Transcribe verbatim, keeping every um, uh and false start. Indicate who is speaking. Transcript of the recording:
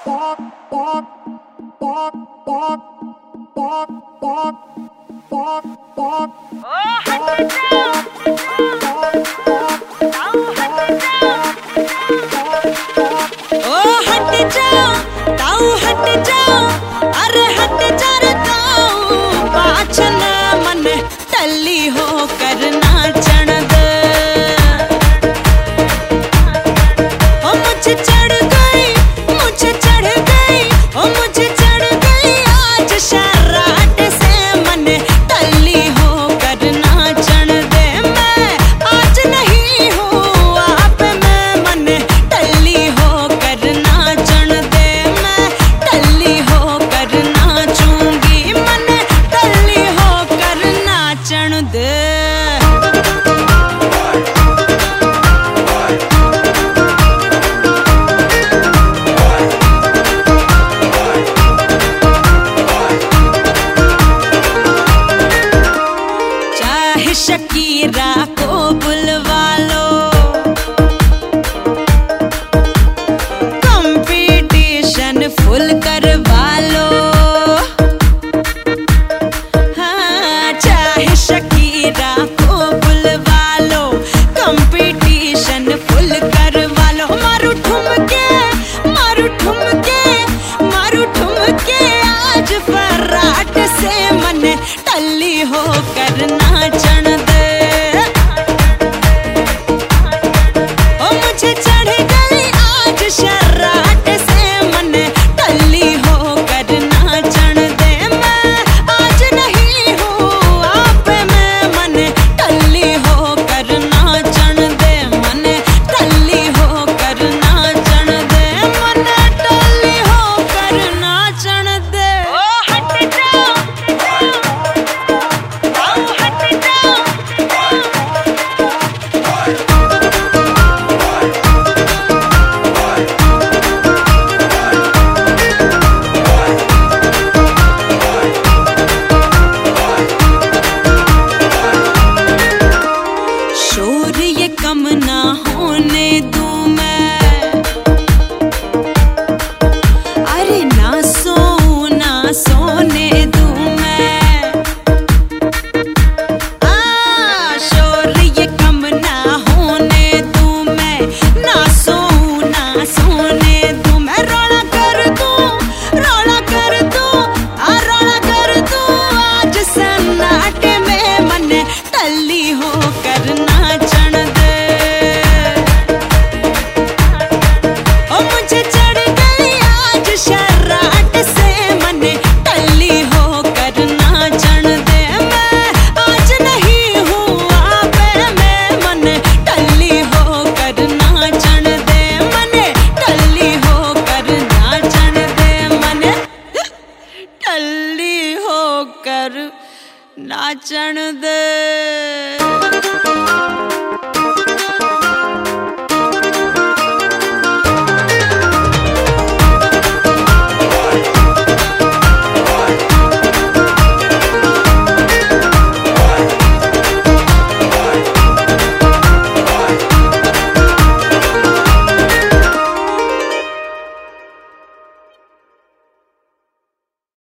Speaker 1: Shakira को बुलवा लो, competition full करवा लो। हाँ, चाहे शकीरा को बुलवा लो, कंपटीशन फुल करवा लो। मारू ठुमके, मारू ठुमके, मारू ठुमके, आज फर्राट से मन टल्ली हो करना चढ़ दे। ओ मुझे चढ़ गई आज शर्राट से मन टल्ली हो करना चढ़ दे। मैं आज नहीं हूँ आप में मन टल्ली हो करना चढ़ दे। मन टल्ली हो करना चढ़ दे। मन टल्ली हो करना चढ़ दे। ओ हट जाओ, शोर ये कम ना होने दूं मैं, अरे ना सोऊं ना सोने दूं मैं। आ शोर ये कम ना होने दूं मैं, ना सोऊं ना सोने दूं मैं। रोला कर दूं, रोला कर दूं, आ रोला कर दूं आज सन्नाटे में मन टल्ली हो करना चढ़ दे। ओ मुझे चढ़ गई आज शर्राट से मन टल्ली हो करना चढ़ दे। मैं आज नहीं हूँ आप में मन टल्ली हो करना चढ़ दे। मन टल्ली हो करना चढ़ दे। मन टल्ली हो कर नाचण दे।